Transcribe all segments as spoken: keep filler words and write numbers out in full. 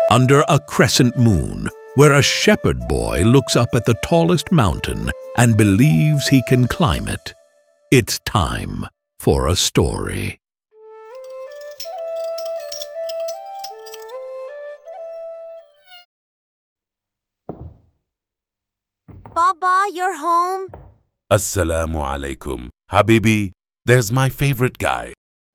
under a crescent moon, where a shepherd boy looks up at the tallest mountain and believes he can climb it. It's time for a story. Baba, you're home? Assalamu alaikum. Habibi, there's my favorite guy.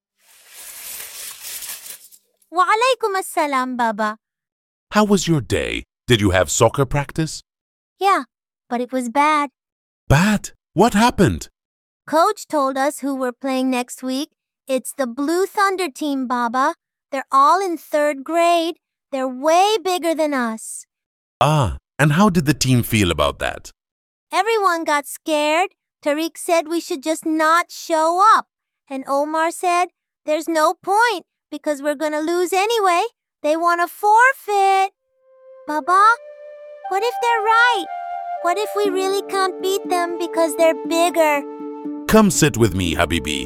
Wa alaikum assalam, Baba. How was your day? Did you have soccer practice? Yeah, but it was bad. Bad? What happened? Coach told us who we're playing next week. It's the Blue Thunder team, Baba. They're all in third grade. They're way bigger than us. Ah, and how did the team feel about that? Everyone got scared. Tariq said we should just not show up. And Omar said, there's no point because we're going to lose anyway. They want to forfeit. Baba, what if they're right? What if we really can't beat them because they're bigger? Come sit with me, Habibi.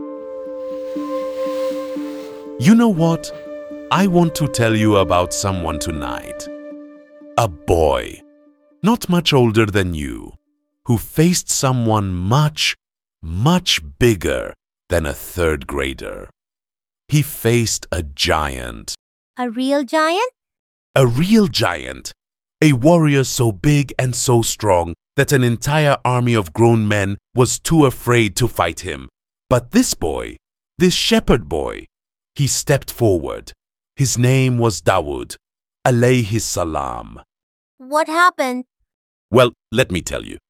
You know what? I want to tell you about someone tonight. A boy, not much older than you, who faced someone much, much bigger than a third grader. He faced a giant. A real giant? A real giant. A warrior so big and so strong that an entire army of grown men was too afraid to fight him. But this boy, this shepherd boy, he stepped forward. His name was Dawood, alayhi salam. What happened? Well, let me tell you.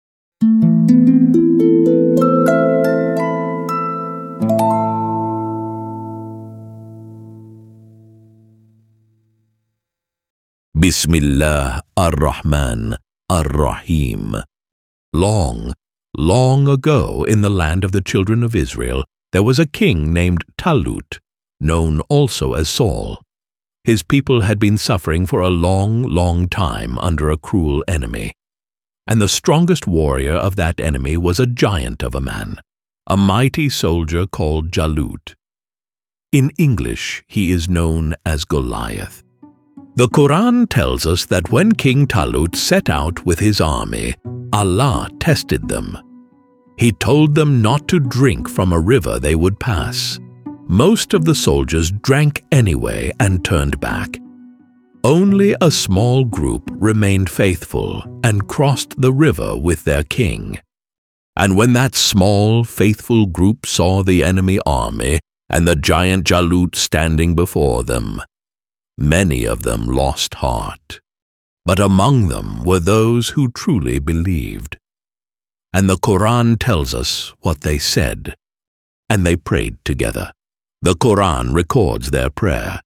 Bismillah ar-Rahman ar-Rahim. Long, long ago in the land of the children of Israel, there was a king named Talut, known also as Saul. His people had been suffering for a long, long time under a cruel enemy. And the strongest warrior of that enemy was a giant of a man, a mighty soldier called Jalut. In English, he is known as Goliath. The Quran tells us that when King Talut set out with his army, Allah tested them. He told them not to drink from a river they would pass. Most of the soldiers drank anyway and turned back. Only a small group remained faithful and crossed the river with their king. And when that small, faithful group saw the enemy army and the giant Jalut standing before them, many of them lost heart. But among them were those who truly believed. And the Quran tells us what they said, and they prayed together. The Quran records their prayer.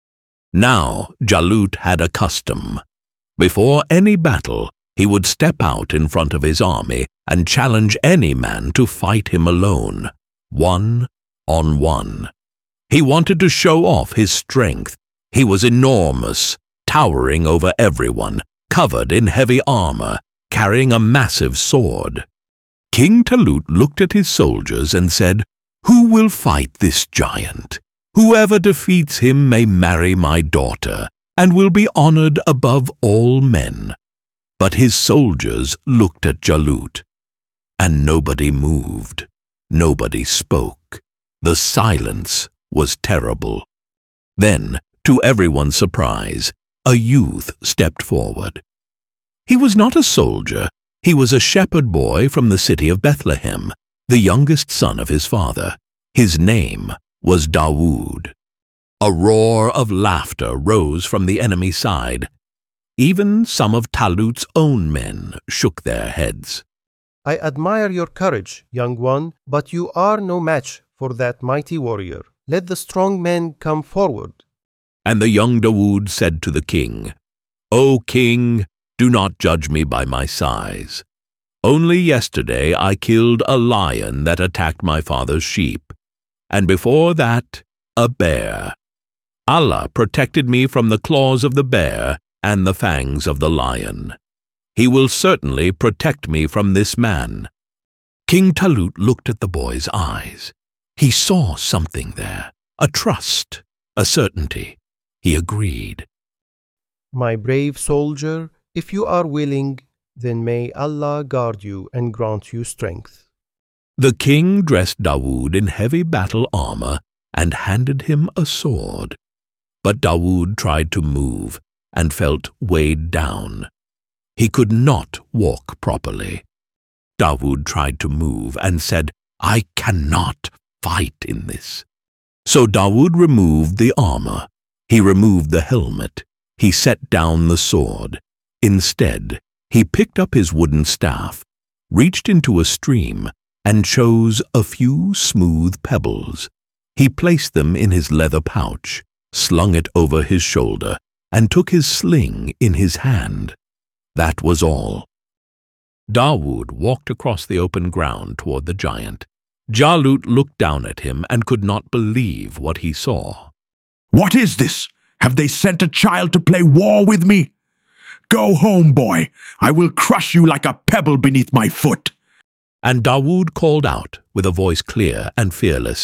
Now Jalut had a custom. Before any battle, he would step out in front of his army and challenge any man to fight him alone, one on one. He wanted to show off his strength. He was enormous, towering over everyone, covered in heavy armor, carrying a massive sword. King Talut looked at his soldiers and said, "Who will fight this giant? Whoever defeats him may marry my daughter and will be honored above all men." But his soldiers looked at Jalut, and nobody moved. Nobody spoke. The silence was terrible. Then, to everyone's surprise, a youth stepped forward. He was not a soldier. He was a shepherd boy from the city of Bethlehem, the youngest son of his father. His name was Dawood. A roar of laughter rose from the enemy side. Even some of Talut's own men shook their heads. "I admire your courage, young one, but you are no match for that mighty warrior. Let the strong men come forward." And the young Dawood said to the king, "O king, do not judge me by my size. Only yesterday I killed a lion that attacked my father's sheep, and before that, a bear. Allah protected me from the claws of the bear and the fangs of the lion. He will certainly protect me from this man." King Talut looked at the boy's eyes. He saw something there, a trust, a certainty. He agreed. My brave soldier, if you are willing, then may Allah guard you and grant you strength. The king dressed Dawood in heavy battle armor and handed him a sword. But Dawood tried to move and felt weighed down. He could not walk properly. Dawood tried to move and said, "I cannot fight in this." So Dawood removed the armor. He removed the helmet. He set down the sword. Instead, he picked up his wooden staff, reached into a stream, and chose a few smooth pebbles. He placed them in his leather pouch, slung it over his shoulder, and took his sling in his hand. That was all. Dawood walked across the open ground toward the giant. Jalut looked down at him and could not believe what he saw. "What is this? Have they sent a child to play war with me? Go home, boy. I will crush you like a pebble beneath my foot." And Dawood called out with a voice clear and fearless,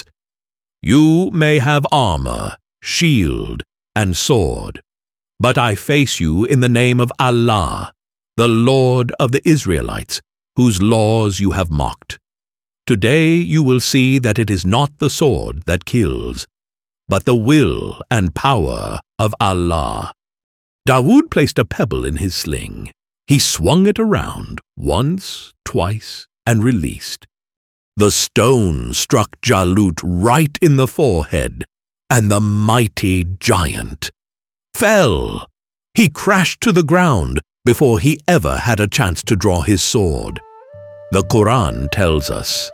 "You may have armor, shield, and sword, but I face you in the name of Allah, the Lord of the Israelites, whose laws you have mocked. Today you will see that it is not the sword that kills, but the will and power of Allah." Dawood placed a pebble in his sling. He swung it around once, twice, and released. The stone struck Jalut right in the forehead, and the mighty giant fell. He crashed to the ground before he ever had a chance to draw his sword. The Quran tells us,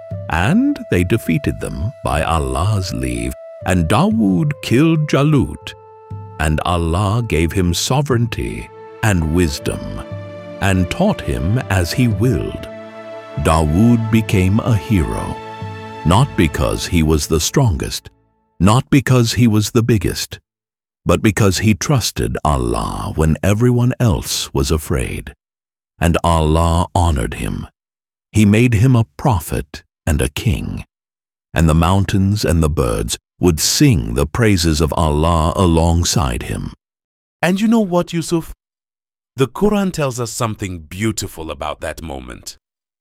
"And they defeated them by Allah's leave, and Dawood killed Jalut, and Allah gave him sovereignty and wisdom, and taught him as he willed." Dawood became a hero, not because he was the strongest, not because he was the biggest, but because he trusted Allah when everyone else was afraid. And Allah honored him. He made him a prophet and a king. And the mountains and the birds would sing the praises of Allah alongside him. And you know what, Yusuf? The Quran tells us something beautiful about that moment.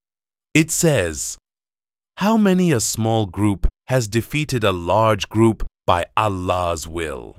It says, "How many a small group has defeated a large group by Allah's will?"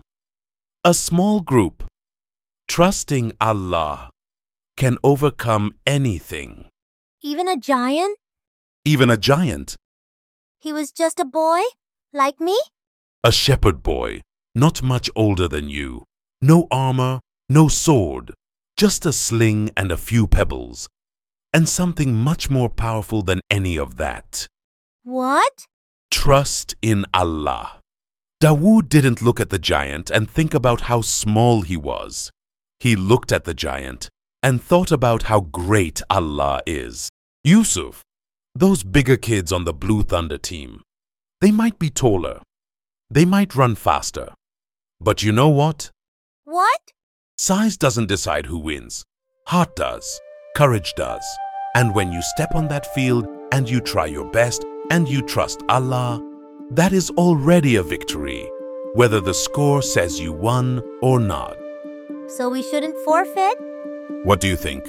A small group, trusting Allah, can overcome anything. Even a giant? Even a giant. He was just a boy? Like me? A shepherd boy, not much older than you. No armor, no sword, just a sling and a few pebbles. And something much more powerful than any of that. What? Trust in Allah. Dawood didn't look at the giant and think about how small he was. He looked at the giant and thought about how great Allah is. Yusuf, those bigger kids on the Blue Thunder team, they might be taller. They might run faster. But you know what? What? Size doesn't decide who wins. Heart does. Courage does. And when you step on that field and you try your best and you trust Allah, that is already a victory, whether the score says you won or not. So we shouldn't forfeit? What do you think?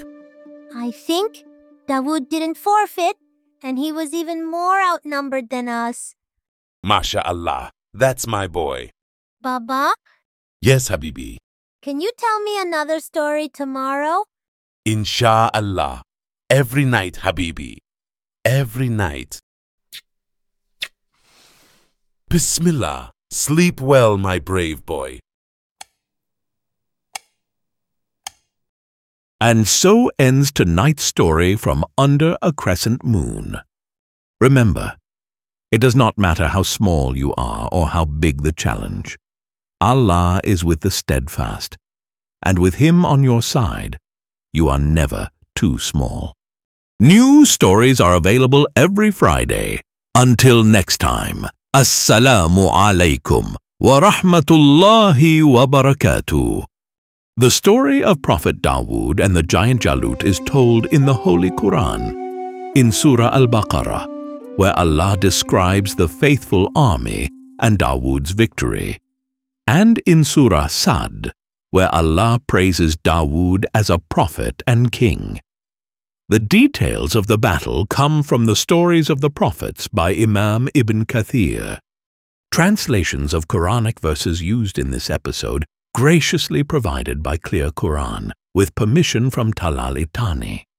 I think Dawood didn't forfeit, and he was even more outnumbered than us. MashaAllah, that's my boy. Baba, Yes, Habibi. can you tell me another story tomorrow? Insha'Allah. Every night, Habibi. Every night. Bismillah. Sleep well, my brave boy. And so ends tonight's story from Under a Crescent Moon. Remember, it does not matter how small you are or how big the challenge. Allah is with the steadfast, and with Him on your side, you are never too small. New stories are available every Friday. Until next time, Assalamu alaikum wa rahmatullahi wa barakatuh. The story of Prophet Dawood and the giant Jalut is told in the Holy Quran, in Surah Al-Baqarah, where Allah describes the faithful army and Dawood's victory, and in Surah Sad, where Allah praises Dawood as a prophet and king. The details of the battle come from the stories of the prophets by Imam Ibn Kathir. Translations of Quranic verses used in this episode graciously provided by Clear Quran, with permission from Talal Itani.